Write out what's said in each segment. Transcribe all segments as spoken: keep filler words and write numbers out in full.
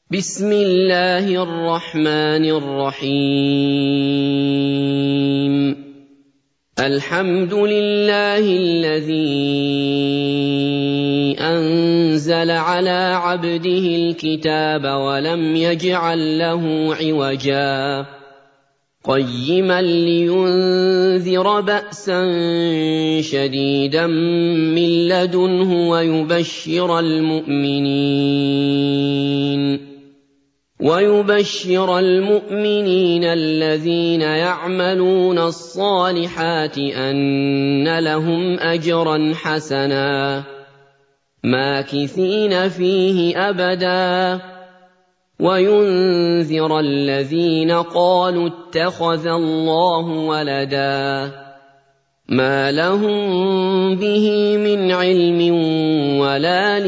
بسم الله الرحمن الرحيم الحمد لله الذي أنزل على عبده الكتاب ولم يجعل له عوجا قيما لينذر بأسا شديدا من لدنه ويبشر المؤمنين ويبشر المؤمنين الذين يعملون الصالحات أن لهم أجرا حسنا ماكثين فيه أبدا وينذر الذين قالوا اتخذ الله ولدا ما لهم به من علم ولا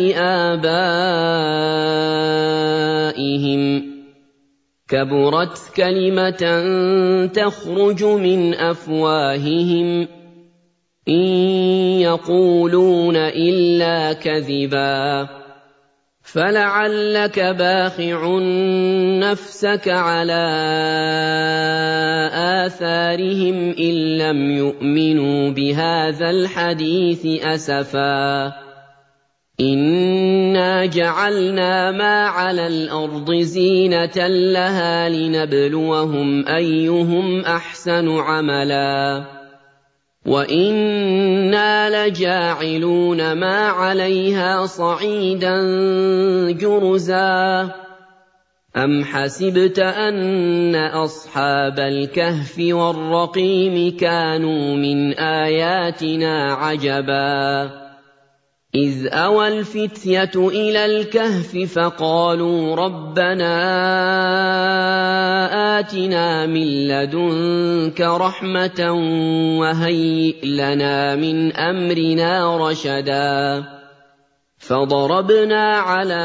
لآبائهم كبرت كلمة تخرج من أفواههم إن يقولون إلا كذبا فلعلك باخع نفسك على آثارهم إن لم يؤمنوا بهذا الحديث أسفا إنا جعلنا ما على الأرض زينة لها لنبلوهم أيهم أحسن عملا وإنا لجاعلون ما عليها صعيدا جرزا أم حسبت أن أصحاب الكهف والرقيم كانوا من آياتنا عجبا إذ أوى الفتية إلى الكهف فقالوا ربنا آتنا من لدنك رحمة وهيئ لنا من أمرنا رشدا فضربنا على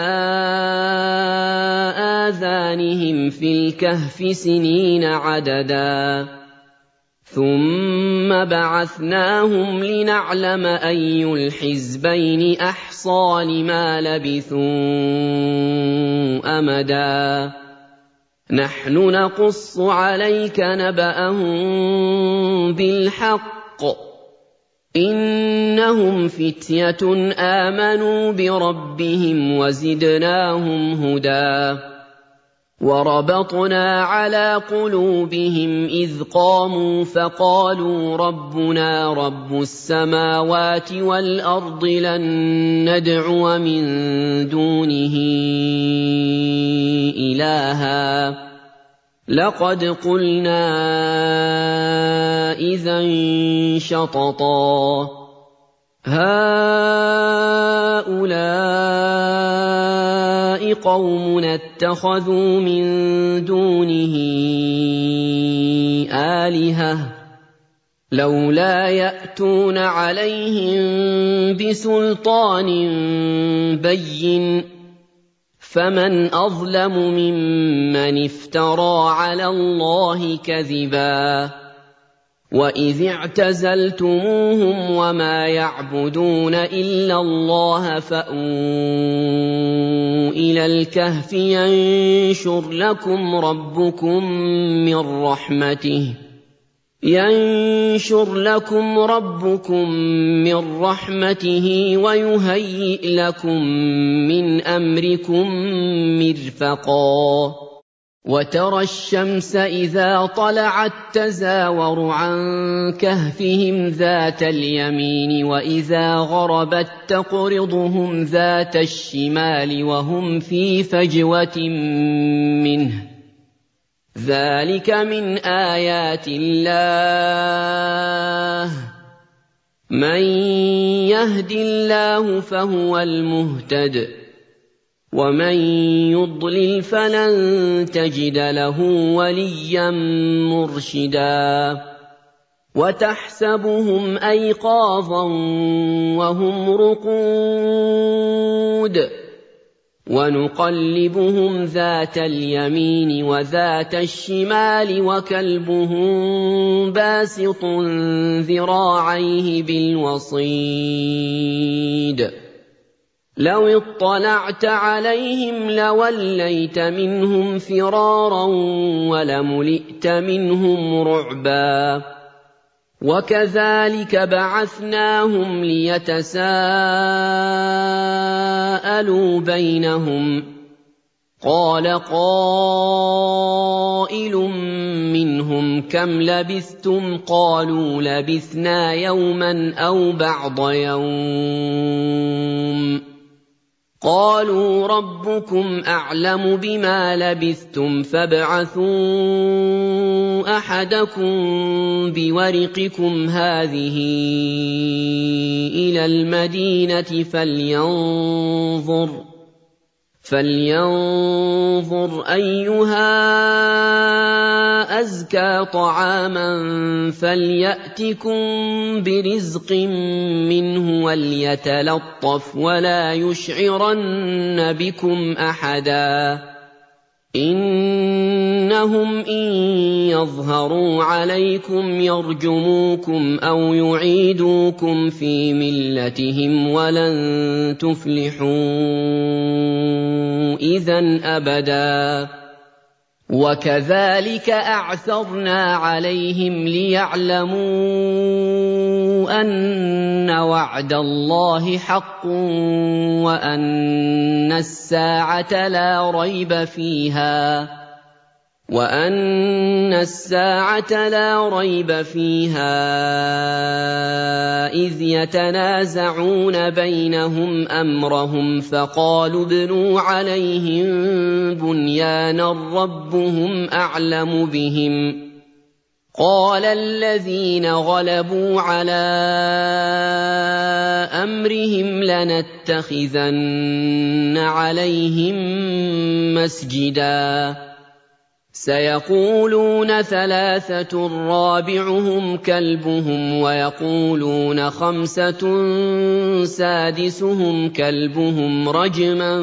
آذانهم في الكهف سنين عددا ثم بعثناهم لنعلم أي الحزبين أحصى لما لبثوا أمدا نحن نقص عليك نبأهم بالحق إنهم فتية آمنوا بربهم وزدناهم هدى وربطنا على قلوبهم إذ قاموا فقالوا ربنا رب السماوات والأرض لن ندعو من دونه إلها لقد قلنا إذا شططا هؤلاء قوم اتخذوا من دونه آلهة لولا يأتون عليهم بسلطان بين فمن أظلم ممن افترى على الله كذبا وإذ اعتزلتموهم وما يعبدون إلا الله فأووا إلى الكهف ينشر لكم ربكم من رحمته ينشر لكم ربكم من رحمته ويهيئ لكم من أمركم مرفقا وترى الشمس إذا طلعت تزاور عن كهفهم ذات اليمين وإذا غربت تقرضهم ذات الشمال وهم في فجوة منه ذلك من آيات الله من يهد الله فهو المهتد ومن يضلل فلن تجد له وليا مرشدا وتحسبهم أيقاظا وهم رقود ونقلبهم ذات اليمين وذات الشمال وكلبهم باسط ذراعيه بالوصيد لَوِ اطَّلَعْتَ عَلَيْهِمْ لَوَلَّيْتَ مِنْهُمْ فِرَارًا وَلَمُلِئْتَ مِنْهُمْ رُعْبًا وَكَذَٰلِكَ بَعَثْنَاهُمْ لِيَتَسَاءَلُوا بَيْنَهُمْ ۚ قَالَ قَائِلٌ مِّنْهُمْ كَمْ لَبِثْتُمْ ۖ قَالُوا لَبِثْنَا يَوْمًا أَوْ بَعْضَ يَوْمٍ ۚ قَالُوا رَبُّكُمْ أَعْلَمُ بِمَا لَبِثْتُمْ فَابْعَثُوا أَحَدَكُم بِوَرِقِكُمْ هَٰذِهِ إِلَى الْمَدِينَةِ فَلْيَنظُرْ فَلْيَنظُرْ أَيُّهَا أَزْكَىٰ طَعَامًا فَلْيَأْتِكُم بِرِزْقٍ مِّنْهُ وَلْيَتَلَطَّفْ وَلَا يُشْعِرَنَّ بِكُمْ أَحَدًا إِنَّهُمْ إِن يَظْهَرُوا عَلَيْكُمْ يَرْجُمُوكُمْ أَوْ يُعِيدُوكُمْ فِي مِلَّتِهِمْ وَلَن تُفْلِحُوا إِذًا أَبَدًا وَكَذَٰلِكَ أَعْثَرْنَا عَلَيْهِمْ لِيَعْلَمُوا أَنَّ وَعْدَ اللَّهِ حَقٌّ وَأَنَّ السَّاعَةَ لَا رَيْبَ فِيهَا وَأَنَّ السَّاعَةَ لَا رَيْبَ فِيهَا إِذْ يَتَنَازَعُونَ بَيْنَهُمْ أَمْرَهُمْ فَقَالُوا ابْنُوا عَلَيْهِم بُنْيَانًا رَّبُّهُمْ أَعْلَمُ بِهِمْ ۚ قَالَ الَّذِينَ غَلَبُوا عَلَىٰ أَمْرِهِمْ لَنَتَّخِذَنَّ عَلَيْهِم مَّسْجِدًا سَيَقُولُونَ ثَلَاثَةٌ رَّابِعُهُمْ كَلْبُهُمْ وَيَقُولُونَ خَمْسَةٌ سَادِسُهُمْ كَلْبُهُمْ رَجْمًا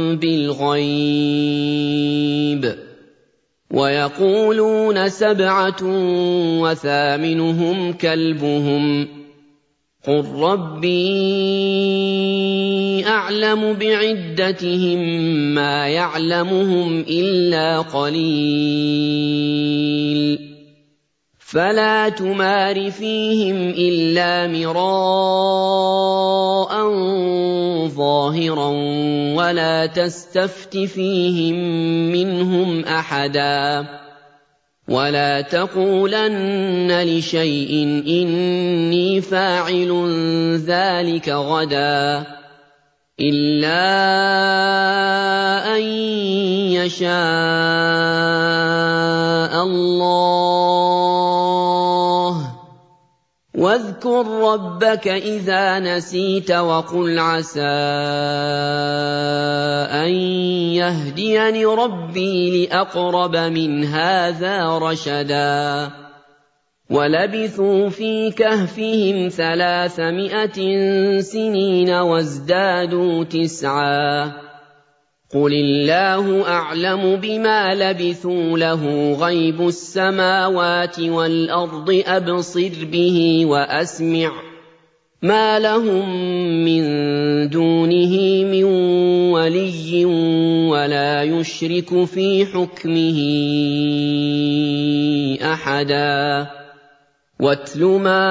بِالْغَيْبِ وَيَقُولُونَ سَبْعَةٌ وَثَامِنُهُمْ كَلْبُهُمْ ۚ قُل رَّبِّي أَعْلَمُ بِعِدَّتِهِم مَّا يَعْلَمُهُمْ إِلَّا قَلِيلٌ فَلَا تُمَارِ فِيهِمْ إِلَّا مِرَاءً ظَاهِرًا وَلَا تَسْتَفْتِ فِيهِم مِّنْهُمْ أَحَدًا وَلَا تَقُولَنَّ لِشَيْءٍ إِنِّي فَاعِلٌ ذَٰلِكَ غَدًا إِلَّا أَن يَشَاءَ اللَّهُ ۚ وَاذْكُر رَّبَّكَ إِذَا نَسِيتَ وَقُلْ عَسَىٰ أَن يَهْدِيَنِ رَبِّي لِأَقْرَبَ مِنْ هَٰذَا رَشَدًا وَلَبِثُوا فِي كَهْفِهِمْ ثَلَاثَمِائَةٍ سِنِينَ وَازْدَادُوا تِسْعًا قُلِ اللَّهُ أَعْلَمُ بِمَا لَبِثُوا لَهُ غَيْبُ السَّمَاوَاتِ وَالْأَرْضِ أَبْصِرْ بِهِ وَأَسْمِعْ مَا لَهُم مِّن دُونِهِ مِن وَلِيٍّ وَلَا يُشْرِكُ فِي حُكْمِهِ أَحَدًا وَاتْلُ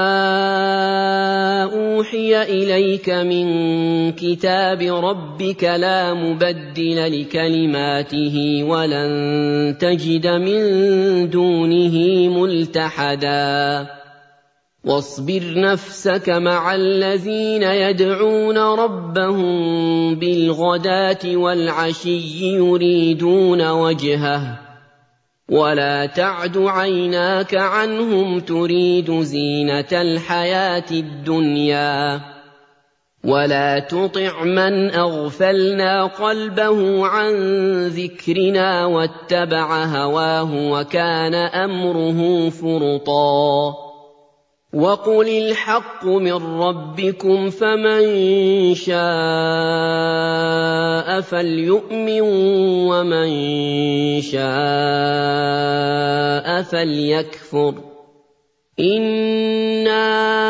مَا أُوحِيَ إِلَيْكَ مِن كِتَابِ رَبِّكَ لَا مُبَدِّلَ لِكَلِمَاتِهِ وَلَن تَجِدَ مِن دُونِهِ مُلْتَحَدًا وَاصْبِرْ نَفْسَكَ مَعَ الَّذِينَ يَدْعُونَ رَبَّهُم بِالْغَدَاةِ وَالْعَشِيِّ يُرِيدُونَ وَجْهَهُ وَلَا تَعْدُ عَيْنَاكَ عَنْهُمْ تُرِيدُ زِينَةَ الْحَيَاةِ الدُّنْيَا وَلَا تُطِعْ مَنْ أَغْفَلْنَا قَلْبَهُ عَن ذِكْرِنَا وَاتَّبَعَ هَوَاهُ وَكَانَ أَمْرُهُ فُرُطًا وَقُلِ الْحَقُّ مِن رَّبِّكُمْ فَمَن شَاءَ فَلْيُؤْمِن وَمَن شَاءَ فَلْيَكْفُرْ إِنَّا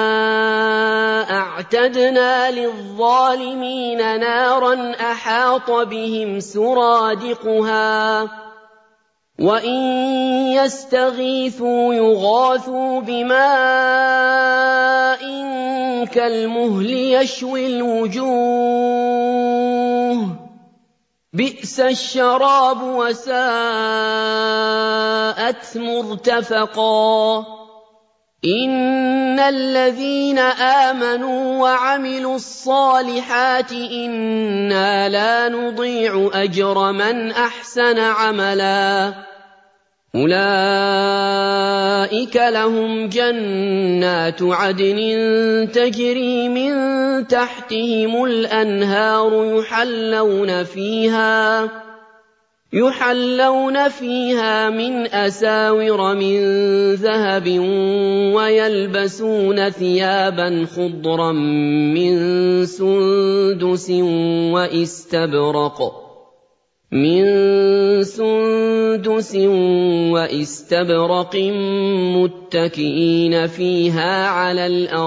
أَعْتَدْنَا لِلظَّالِمِينَ نَارًا أَحَاطَ بِهِمْ سُرَادِقُهَا وَإِن يَسْتَغِيثُوا يُغَاثُوا بِمَاءٍ كَالْمُهْلِ يَشْوِي الْوُجُوهَ بِئْسَ الشَّرَابُ وَسَاءَتْ مُرْتَفَقًا إِنَّ الَّذِينَ آمَنُوا وَعَمِلُوا الصَّالِحَاتِ إِنَّا لَا نُضِيعُ أَجْرَ مَنْ أَحْسَنَ عَمَلًا أُولَٰئِكَ لَهُمْ جَنَّاتُ عَدْنٍ تَجْرِي مِن تَحْتِهِمُ الْأَنْهَارُ يُحَلَّوْنَ فِيهَا يُحَلَّوْنَ فِيهَا مِنْ أَسَاوِرَ مِن ذَهَبٍ وَيَلْبَسُونَ ثِيَابًا خُضْرًا مِّن سُندُسٍ وَإِسْتَبْرَقٍ مِّن سُندُسٍ وَإِسْتَبْرَقٍ مُّتَّكِئِينَ فِيهَا عَلَى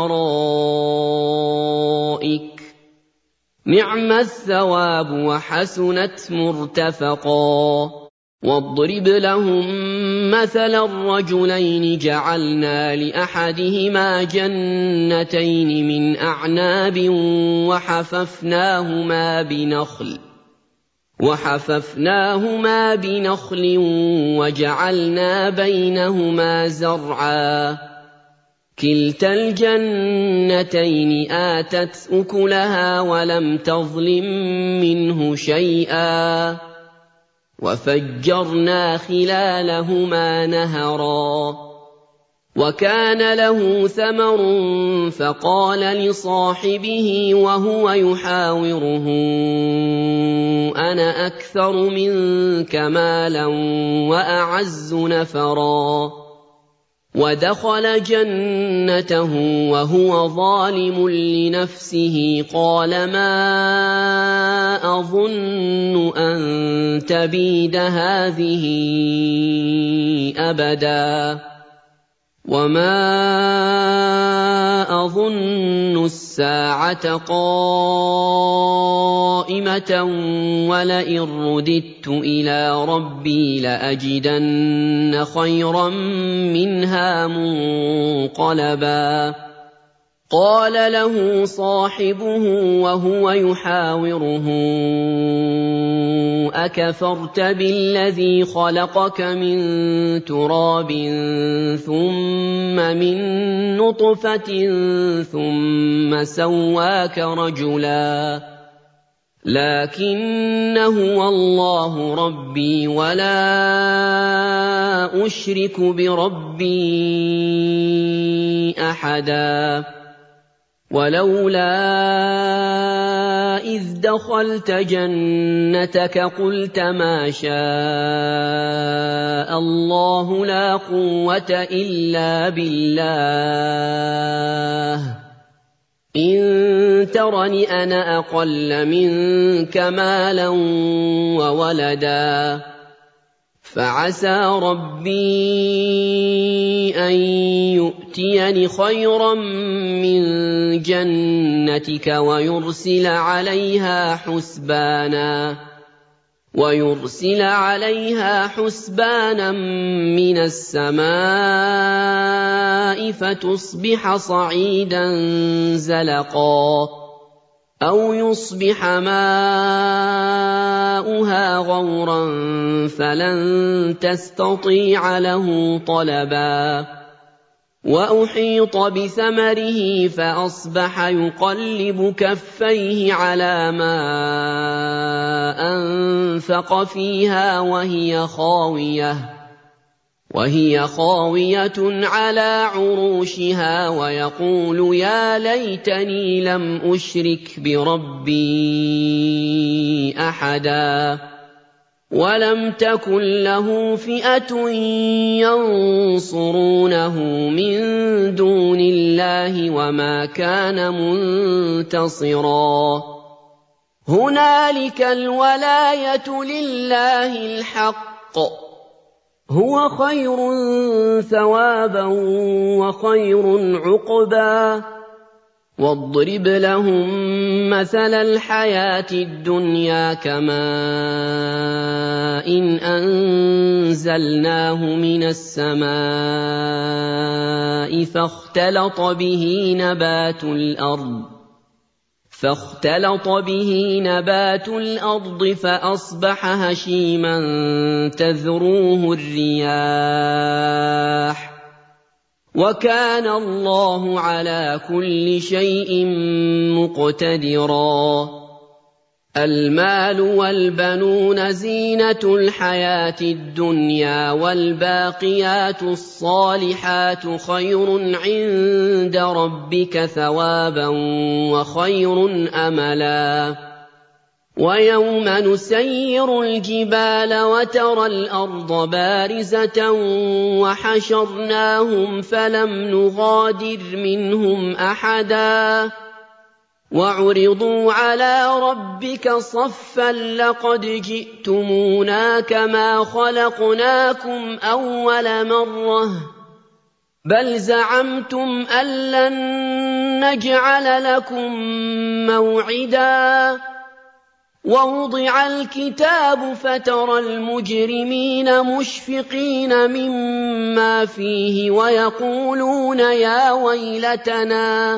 الْأَرَائِكِ نِعْمَ الثَّوَابُ وَحَسُنَتْ مُرْتَفَقًا وَاضْرِبْ لَهُم مَّثَلًا رَّجُلَيْنِ جَعَلْنَا لِأَحَدِهِمَا جَنَّتَيْنِ مِنْ أَعْنَابٍ وَحَفَفْنَاهُمَا بِنَخْلٍ وَحَفَفْنَاهُمَا بِنَخْلٍ وَجَعَلْنَا بَيْنَهُمَا زَرْعًا كِلْتَا الْجَنَّتَيْنِ آتَتْ أُكُلَهَا وَلَمْ تَظْلِم مِّنْهُ شَيْئًا وَفَجَّرْنَا خِلَالَهُمَا نَهَرًا وَكَانَ لَهُ ثَمَرٌ فَقَالَ لِصَاحِبِهِ وَهُوَ يُحَاوِرُهُ أَنَا أَكْثَرُ مِنكَ مَالًا وَأَعَزُّ نَفَرًا وَدَخَلَ جَنَّتَهُ وَهُوَ ظَالِمٌ لِّنَفْسِهِ قَالَ مَا أَظُنُّ أَن تَبِيدَ هَٰذِهِ أَبَدًا وَمَا أَظُنُّ السَّاعَةَ قَائِمَةً وَلَئِن رُّدِدتُّ إِلَىٰ رَبِّي لَأَجِدَنَّ خَيْرًا مِّنْهَا مُنقَلَبًا قَالَ له صَاحِبُهُ وَهُوَ يُحَاوِرُهُ أَكَفَرْتَ بِالَّذِي خَلَقَكَ مِن تُرَابٍ ثُمَّ مِن نُّطْفَةٍ ثُمَّ سَوَّاكَ رَجُلًا لَّٰكِنَّ هُوَ اللَّهُ رَبِّي وَلَا أُشْرِكُ بِرَبِّي أَحَدًا وَلَوْلَا إِذْ دَخَلْتَ جَنَّتَكَ قُلْتَ مَا شَاءَ اللَّهُ لَا قُوَّةَ إِلَّا بِاللَّهِ إِن تَرَنِ أَنَا أَقَلَّ مِنكَ مَالًا وَوَلَدًا فَعَسَىٰ رَبِّي أَن يُؤْتِيَنِ خَيْرًا مِّن جَنَّتِكَ وَيُرْسِلَ عَلَيْهَا حُسْبَانًا وَيُرْسِلَ عَلَيْهَا حُسْبَانًا مِّنَ السَّمَاءِ فَتُصْبِحَ صَعِيدًا زَلَقًا أَوْ يُصْبِحَ مَاؤُهَا غَوْرًا فَلَن تَسْتَطِيعَ لَهُ طَلَبًا وَأُحِيطَ بِثَمَرِهِ فَأَصْبَحَ يُقَلِّبُ كَفَّيْهِ عَلَىٰ مَا أَنفَقَ فِيهَا وَهِيَ خَاوِيَةٌ وَهِيَ خَاوِيَةٌ عَلَىٰ عُرُوشِهَا وَيَقُولُ يَا لَيْتَنِي لَمْ أُشْرِكْ بِرَبِّي أَحَدًا وَلَمْ تَكُن لَّهُ فِئَةٌ يَنصُرُونَهُ مِن دُونِ اللَّهِ وَمَا كَانَ مُنتَصِرًا هُنَالِكَ الْوَلَايَةُ لِلَّهِ الْحَقِّ هُوَ خَيْرٌ ثَوَابًا وَخَيْرٌ عُقْبًا واضرب لهم مثل الحياة الدنيا كماء أنزلناه من السماء فاختلط به نبات الأرض فاختلط به نبات الأرض فأصبح هشيما تذروه الرياح وكان الله على كل شيء مقتدرا المال والبنون زينة الحياة الدنيا والباقيات الصالحات خير عند ربك ثوابا وخير أملا ويوم نسير الجبال وترى الأرض بارزة وحشرناهم فلم نغادر منهم أحدا وعرضوا على ربك صفا لقد جئتمونا كما خلقناكم أول مرة بل زعمتم أن لن نجعل لكم موعدا ووضع الكتاب فترى المجرمين مشفقين مما فيه ويقولون يا ويلتنا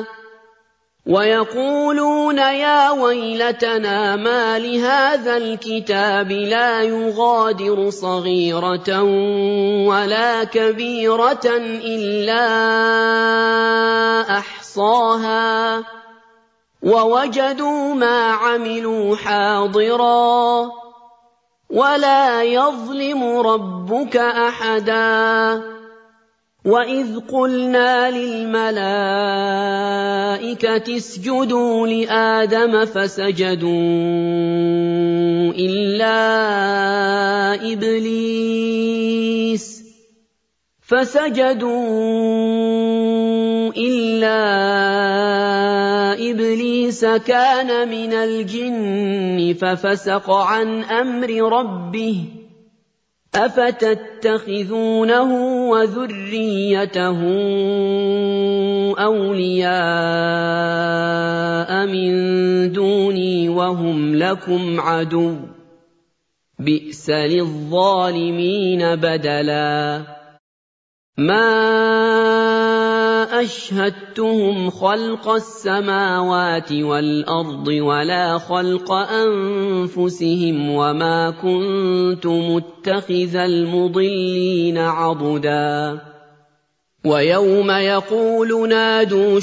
ويقولون يا ويلتنا ما لهذا الكتاب لا يغادر صغيرة ولا كبيرة إلا أحصاها ووجدوا ما عملوا حاضرا ولا يظلم ربك أحدا وإذ قلنا للملائكة اسجدوا لآدم فسجدوا إلا إبليس فسجدوا إلا إبليس كان من الجن ففسق عن أمر ربه أفتتخذونه وذريته أولياء من دوني وهم لكم عدو بئس للظالمين بدلا ما أشهدتهم خلق السماوات والأرض ولا خلق أنفسهم وما كنت متخذ المضلين عضدا ويوم يقول نادوا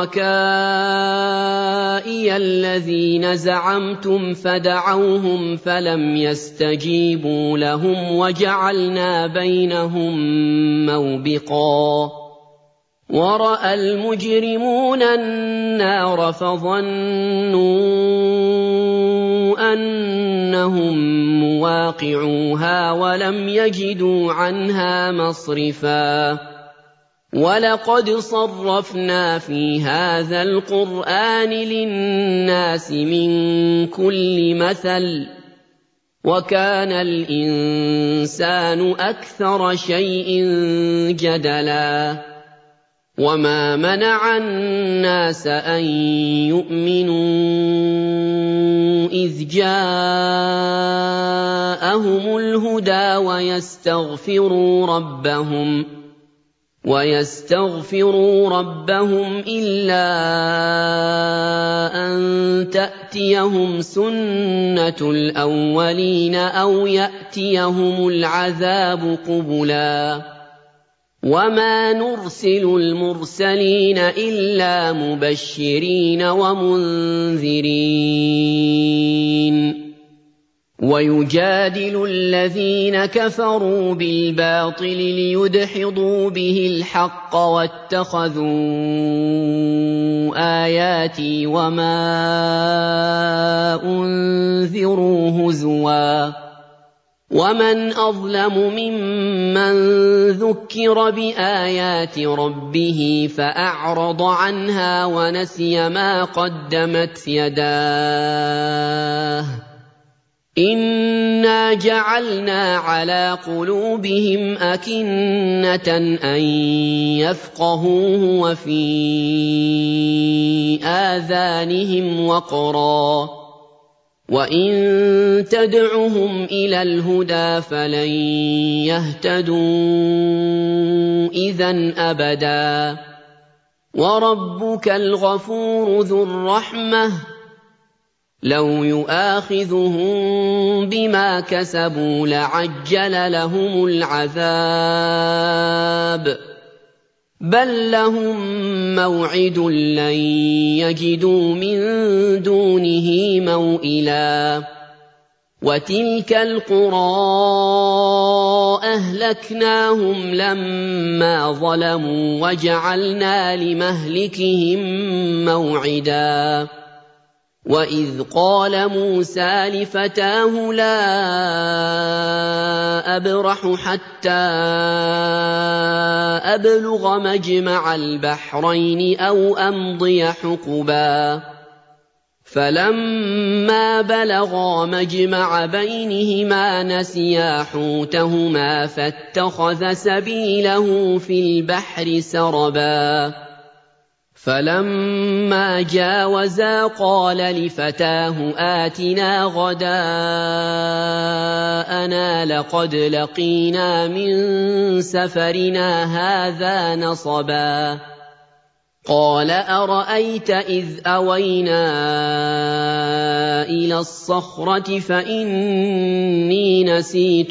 شركائي الذين زعمتم فدعوهم فلم يستجيبوا لهم وجعلنا بينهم موبقا ورأى المجرمون النار فظنوا أنهم مواقعوها ولم يجدوا عنها مصرفا ولقد صرفنا في هذا القرآن للناس من كل مثل وكان الإنسان أكثر شيء جدلا وما منع الناس أن يؤمنوا إذ جاءهم الهدى ويستغفروا ربهم ويستغفروا ربهم إلا أن تأتيهم سنة الأولين أو يأتيهم العذاب قبلا وما نرسل المرسلين إلا مبشرين ومنذرين ويجادل الذين كفروا بالباطل ليدحضوا به الحق واتخذوا آياتي وما أنذروا هزوا ومن أظلم ممن ذكر بآيات ربه فأعرض عنها ونسي ما قدمت يداه إِنَّا جَعَلْنَا عَلَىٰ قُلُوبِهِمْ أَكِنَّةً أَن يَفْقَهُوهُ وَفِي آذَانِهِمْ وَقْرًا ۚ وَإِن تَدْعُهُمْ إِلَى الْهُدَىٰ فَلَن يَهْتَدُوا إِذًا أَبَدًا ۚ وَرَبُّكَ الْغَفُورُ ذُو الرَّحْمَةِ ۖ لَوْ يُؤَاخِذُهُم بِمَا كَسَبُوا لَعَجَّلَ لَهُمُ الْعَذَابَ ۚ بَل لَّهُم مَّوْعِدٌ لَّن يَجِدُوا مِن دُونِهِ مَوْئِلًا وَتِلْكَ الْقُرَىٰ أَهْلَكْنَاهُمْ لَمَّا ظَلَمُوا وَجَعَلْنَا لِمَهْلِكِهِم مَّوْعِدًا وَإِذْ قَالَ مُوسَىٰ لِفَتَاهُ لَا أَبْرَحُ حَتَّىٰ أَبْلُغَ مَجْمَعَ الْبَحْرَيْنِ أَوْ أَمْضِيَ حُقُبًا فَلَمَّا بَلَغَا مَجْمَعَ بَيْنِهِمَا نَسِيَا حُوتَهُمَا فَاتَّخَذَ سَبِيلَهُ فِي الْبَحْرِ سَرَبًا فَلَمَّا جَاوَزَا قَالَ لِفَتَاهُ آتِنَا غَدَاءَنَا لَقَدْ لَقِينَا مِن سَفَرِنَا هَٰذَا نَصَبًا قَالَ أَرَأَيْتَ إِذْ أَوَيْنَا إِلَى الصَّخْرَةِ فَإِنِّي نَسِيتُ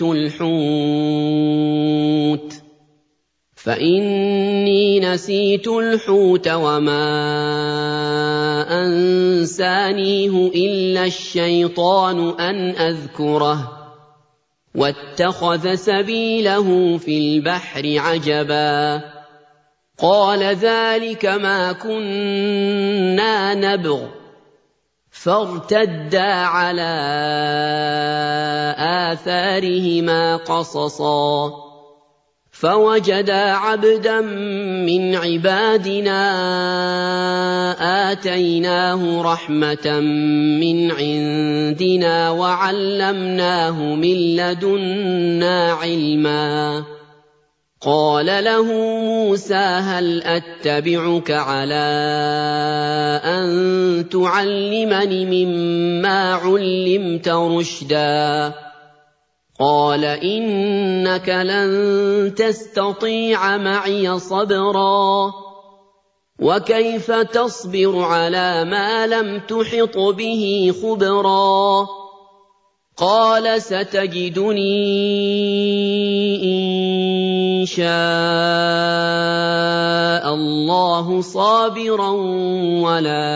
الْحُوتَ فَإِنِّي نَسِيتُ الْحُوتَ وَمَا أَنسَانِيهُ إِلَّا الشَّيْطَانُ أَنْ أَذْكُرَهُ ۚ وَاتَّخَذَ سَبِيلَهُ فِي الْبَحْرِ عَجَبًا قَالَ ذَٰلِكَ مَا كُنَّا نَبْغِ ۚ فَارْتَدَّا عَلَىٰ آثَارِهِمَا قَصَصًا فَوَجَدَا عَبْدًا مِّنْ عِبَادِنَا آتَيْنَاهُ رَحْمَةً مِّنْ عِندِنَا وَعَلَّمْنَاهُ مِن لَّدُنَّا عِلْمًا قَالَ لَهُ مُوسَىٰ هَلْ أَتَّبِعُكَ عَلَىٰ أَن تُعَلِّمَنِ مِمَّا عُلِّمْتَ رُشْدًا قَالَ إِنَّكَ لَن تَسْتَطِيعَ مَعِيَ صَبْرًا وَكَيْفَ تَصْبِرُ عَلَىٰ مَا لَمْ تُحِطْ بِهِ خُبْرًا قَالَ سَتَجِدُنِي إِن شَاءَ اللَّهُ صَابِرًا وَلَا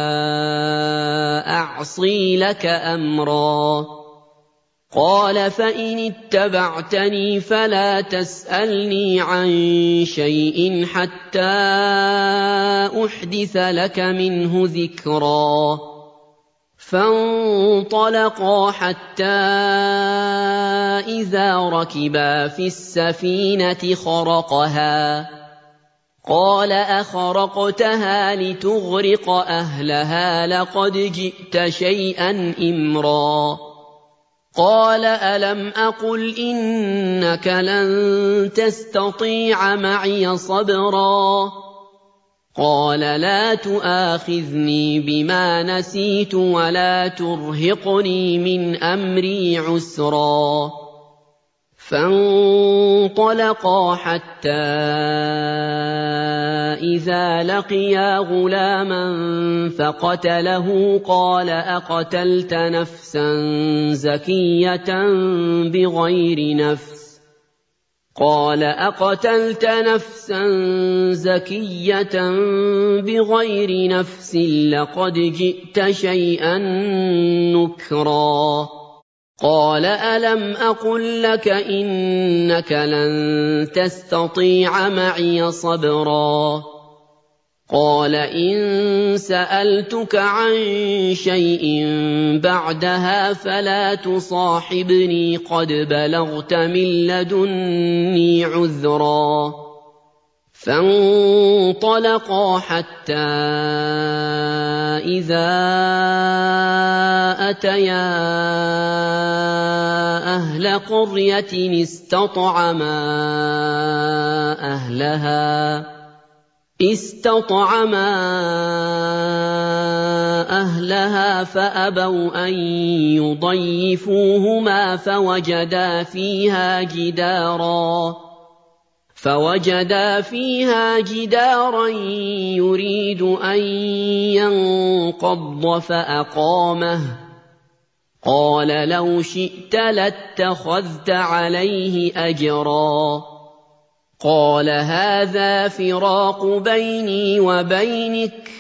أَعْصِي لَكَ أَمْرًا قَالَ فَإِنِ اتَّبَعْتَنِي فَلَا تَسْأَلْنِي عَن شَيْءٍ حَتَّىٰ أُحْدِثَ لَكَ مِنْهُ ذِكْرًا فَانطَلَقَا حَتَّىٰ إِذَا رَكِبَا فِي السَّفِينَةِ خَرَقَهَا قَالَ أَخَرَقْتَهَا لِتُغْرِقَ أَهْلَهَا لَقَدْ جِئْتَ شَيْئًا إِمْرًا قَالَ أَلَمْ أَقُلْ إِنَّكَ لَن تَسْتَطِيعَ مَعِيَ صَبْرًا قَالَ لَا تُؤَاخِذْنِي بِمَا نَسِيتُ وَلَا تُرْهِقْنِي مِنْ أَمْرِي عُسْرًا فَانطَلَقَا حَتَّىٰ إِذَا لَقِيَا غُلَامًا فَقَتَلَهُ قَالَ أَقَتَلْتَ نَفْسًا زَكِيَّةً بِغَيْرِ نَفْسٍ قَالَ أَقَتَلْتَ نَفْسًا زَكِيَّةً بِغَيْرِ نَفْسٍ لَّقَدْ جِئْتَ شَيْئًا نُّكْرًا قَالَ أَلَمْ أَقُل لَّكَ إِنَّكَ لَن تَسْتَطِيعَ مَعِيَ صَبْرًا قَالَ إِن سَأَلْتُكَ عَن شَيْءٍ بَعْدَهَا فَلَا تُصَاحِبْنِي قَدْ بَلَغْتَ مِن لَّدُنِّي عُذْرًا فانطلقا حتى إذا أتيا أهل قرية استطعما أهلها استطعما أهلها فأبوا أن يضيفوهما فوجدا فيها جدارا فوجدا فيها جدارا يريد أن ينقض فأقامه قال لو شئت لاتخذت عليه أجرا قال هذا فراق بيني وبينك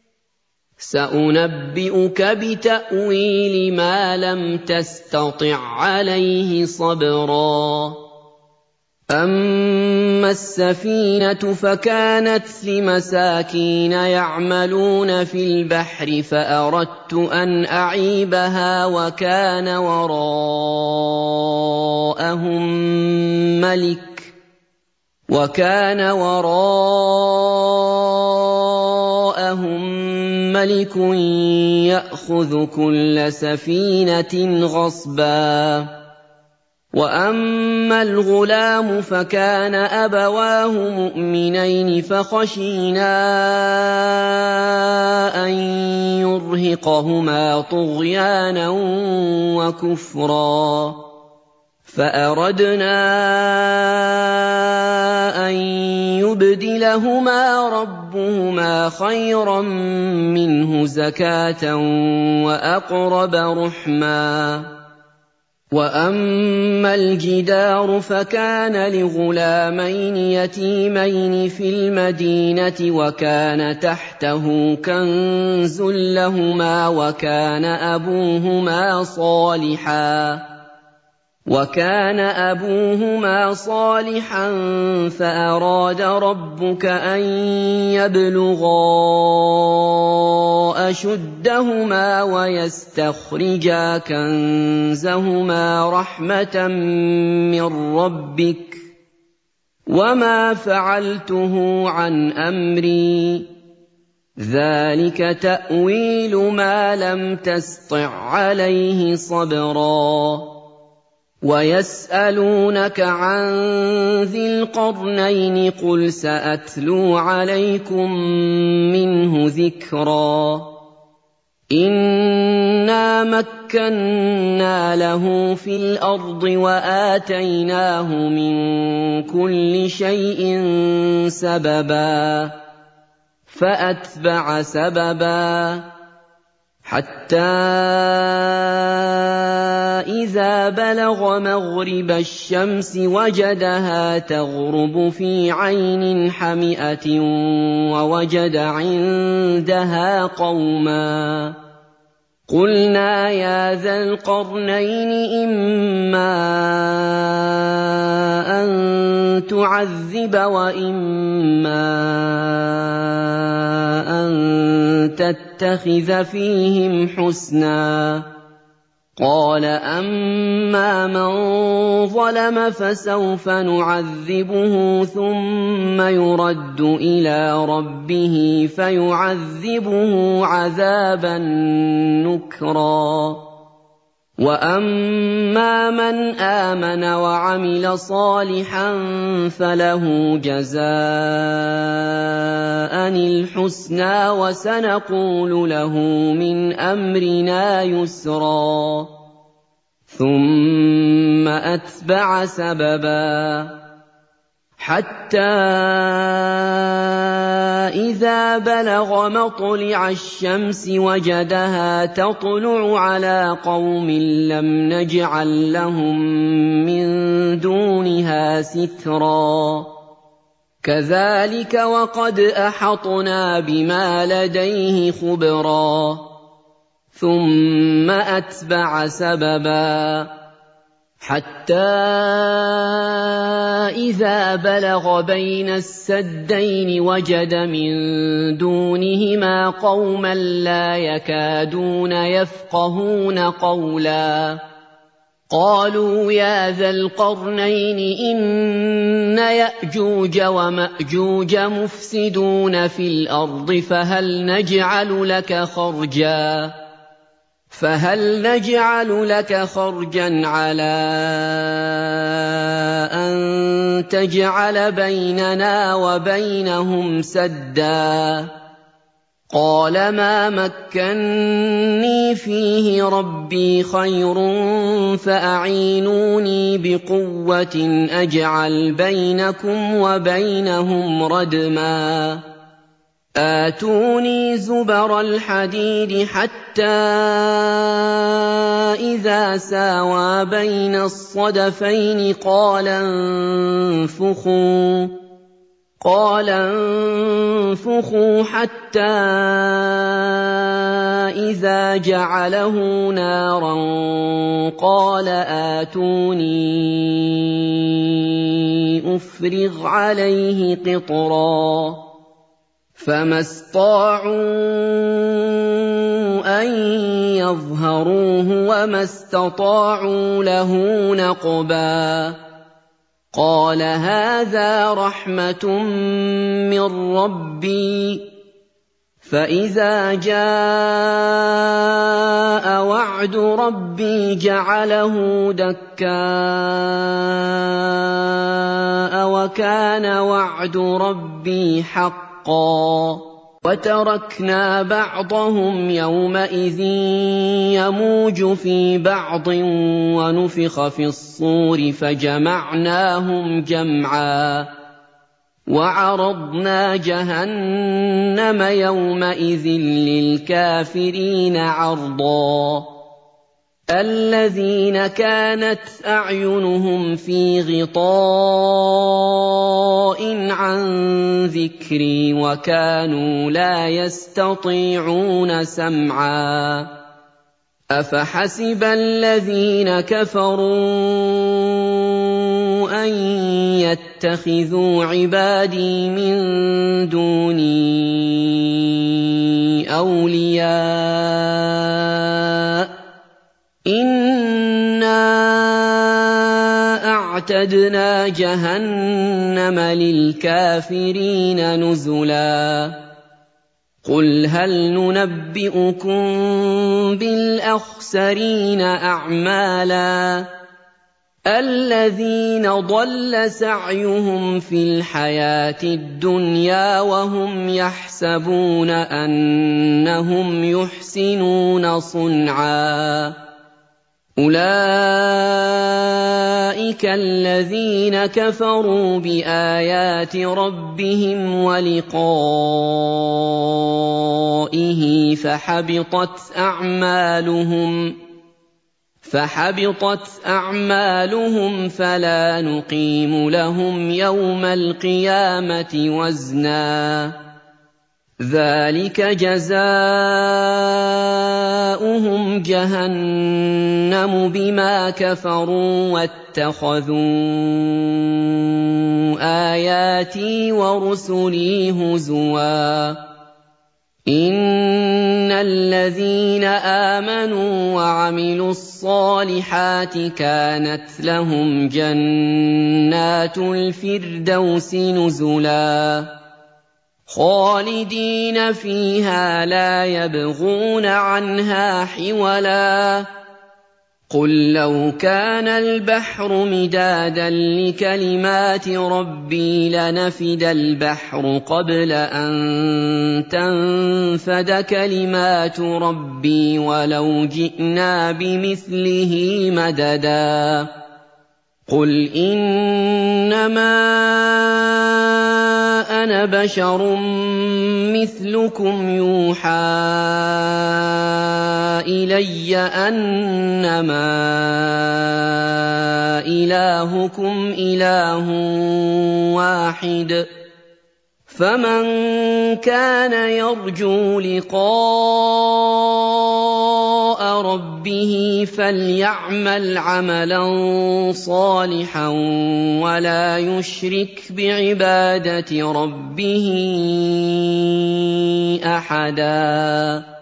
سأنبئك بتأويل ما لم تستطع عليه صبرا أما السفينة فكانت لمساكين يعملون في البحر فأردت أن أعيبها وكان وراءهم ملك وكان وراءهم ملك يأخذ كل سفينة غصبا وأما الغلام فكان أبواه مؤمنين فخشينا أن يرهقهما طغيانا وكفرا فأردنا أن يبدلهما ربهما خيرا منه زكاة وأقرب رحما وأما الجدار فكان لغلامين يتيمين في المدينة وكان تحته كنز لهما وكان أبوهما صالحا وكان أبوهما صالحا فأراد ربك أن يبلغا أشدهما ويستخرجا كنزهما رحمة من ربك وما فعلته عن أمري ذلك تأويل ما لم تسطع عليه صبرا ويسألونك عن ذي القرنين قل سأتلو عليكم منه ذكرا إنا مكنا له في الأرض وآتيناه من كل شيء سببا فأتبع سببا حتى إذا بلغ مغرب الشمس وجدها تغرب في عين حمئة ووجد عندها قوما قلنا يا ذا القرنين إما أن تعذب وإما أن تتخذ فيهم حسنا قال أما من ظلم فسوف نعذبه ثم يرد إلى ربه فيعذبه عذابا نكرا وأما من آمن وعمل صالحا فله جزاء الحسنى وسنقول له من أمرنا يسرا ثم أتبع سببا حتى إذا بلغ مطلع الشمس وجدها تطلع على قوم لم نجعل لهم من دونها سترا كذلك وقد أحطنا بما لديه خبرا ثم أتبع سببا حتى إذا بلغ بين السدين وجد من دونهما قوما لا يكادون يفقهون قولا قالوا يا ذا القرنين إن يأجوج ومأجوج مفسدون في الأرض فهل نجعل لك خرجا فهل نجعل لك خرجا على أن تجعل بيننا وبينهم سدا قال ما مكني فيه ربي خير فأعينوني بقوة أجعل بينكم وبينهم ردما آتوني زبر الحديد حتى إذا ساوى بين الصدفين قال انفخوا قال انفخوا حتى إذا جعله نارا قال آتوني أفرغ عليه قطرا فما استطاعوا أن يظهروه وما استطاعوا له نقبا قال هذا رحمة من ربي فإذا جاء وعد ربي جعله دكاء وكان وعد ربي حقا وتركنا بعضهم يومئذ يموج في بعض ونفخ في الصور فجمعناهم جمعا وعرضنا جهنم يومئذ للكافرين عرضا الذين كانت أعينهم في غطاء عن ذكري وكانوا لا يستطيعون سمعا أفحسب الذين كفروا أن يتخذوا عبادي من دوني أولياء إنا أعتدنا جهنم للكافرين نزلا قل هل ننبئكم بالأخسرين أعمالا الذين ضل سعيهم في الحياة الدنيا وهم يحسبون أنهم يحسنون صنعا أولئك الذين كفروا بآيات ربهم ولقائه فحبطت أعمالهم فحبطت أعمالهم فلا نقيم لهم يوم القيامة وزنا ذلك جزاؤهم جهنم بما كفروا واتخذوا آياتي ورسلي هزوا إن الذين آمنوا وعملوا الصالحات كانت لهم جنات الفردوس نزلا خالدين فيها لا يبغون عنها حولا قل لو كان البحر مدادا لكلمات ربي لنفد البحر قبل أن تنفد كلمات ربي ولو جئنا بمثله مددا قل إنما أنا بشر مثلكم يوحى إلي أنما إلهكم إله واحد فمن كان يرجو لقاء ربه فليعمل عملا صالحا ولا يشرك بعبادة ربه أحدا.